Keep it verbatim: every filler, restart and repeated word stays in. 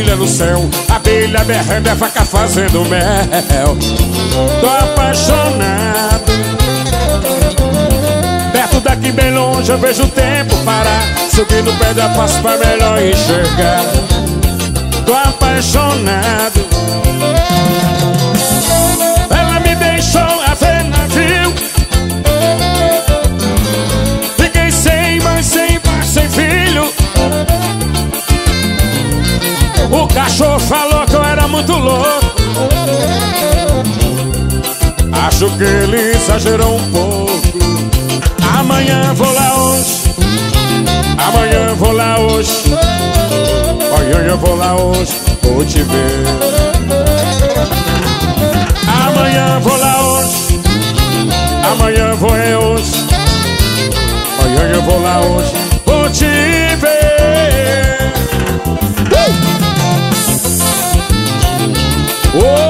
brilha no céu, abelha berrando, é vaca fazendo mel. Tô apaixonado. Perto daqui bem longe eu vejo o tempo parar, subir no pé da passo pra melhor enxergar. Tô apaixonado. Ela me deixou a ver navio, fiquei sem mãe, sem pai, sem filho. O cachorro falou que eu era muito louco. Acho que ele exagerou um pouco. Amanhã vou lá hoje, amanhã vou lá hoje, amanhã eu vou lá hoje, vou te ver. Amanhã vou lá hoje, amanhã vou é hoje, amanhã eu vou lá hoje, vou te ver. Uh! Oh!